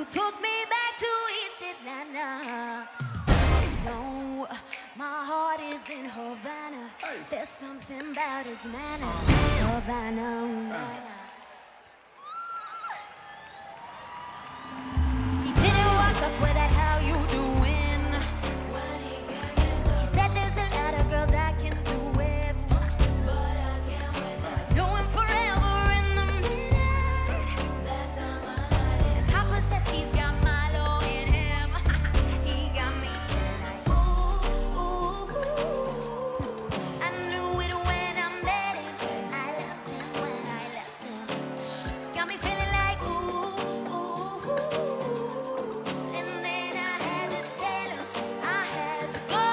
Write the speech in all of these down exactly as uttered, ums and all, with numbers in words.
You took me back to East Atlanta. No, my heart is in Havana. Hey. There's something about his manners. Havana, Havana. He didn't walk up with that how you doing. He said there's a lot of girls I can do with, but I can't with that. Know him forever in the minute. That's on my life. And Papa says he's got Milo in him. He got me like ooh, ooh, ooh. I knew it when I met him. I loved him when I left him. Got me feeling like ooh, ooh, ooh. And then I had to tell him I had to go.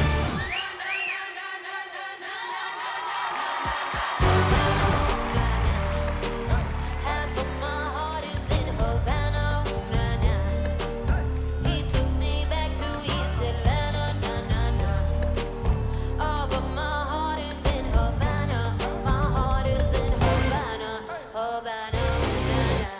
Half of my heart is in Havana, na na. He took me back to East Atlanta, na na na. Oh, but my heart is in Havana. My heart is in Havana, Havana, na na.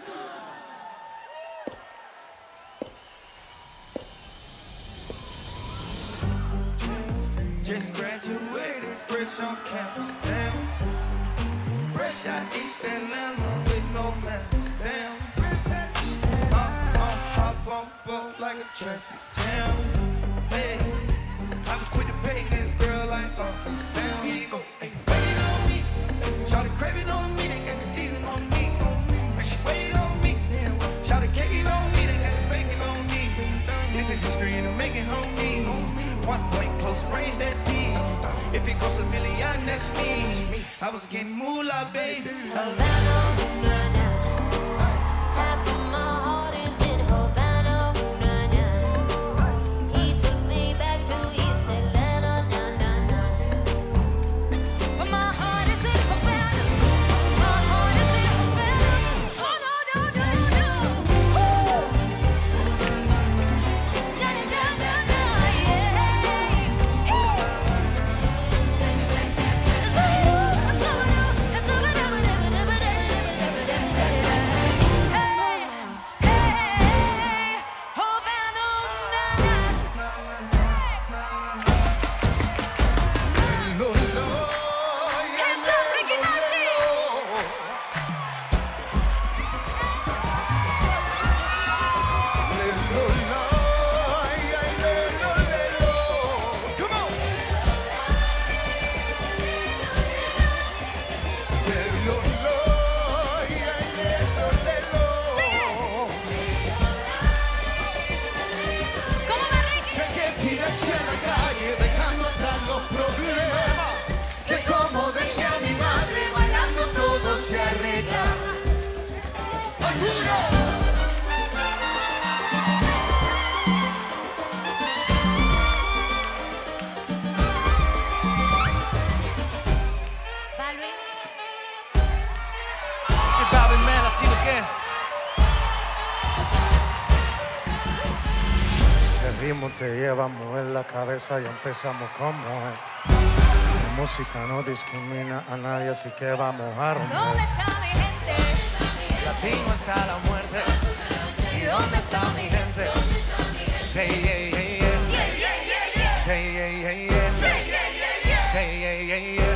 Just graduated, fresh on campus, damn. Fresh out East Atlanta with no man, damn. Uh, uh, hop on board like a traffic jam. Hey, I was quick to pay this girl like Uncle Sam. Here you go, hey, waiting on me. Shawty craving on me, they got the teasing on me. But she waiting on me, shawty caking on me, they got the bacon on me. This is history in the making, homie. One blank, close range, that beat. If it goes a million, that's me. I was getting moolah, baby. Havana, na na. Half of my heart is in Havana, na na. He took me back to East Atlanta, na na na. But my heart is in Havana. My heart is in Havana. Oh no no no no. Woo. Na na na na na, yeah. Hacia la calle dejando atrás los problemas, que como decía mi madre, bailando todo se arregla. ¡Arturo! Balvin, man, Latino again. Ese ritmo te lleva a mover la cabeza y empezamos como es. La música no discrimina a nadie, así que vamos a romper. ¿Dónde está mi gente? Latino hasta la muerte. ¿Y dónde está mi gente? Say yeah, yeah, yeah. Yeah, yeah, yeah, yeah. Say yeah, yeah, yeah. Yeah, yeah, yeah, yeah. Say yeah, yeah, yeah.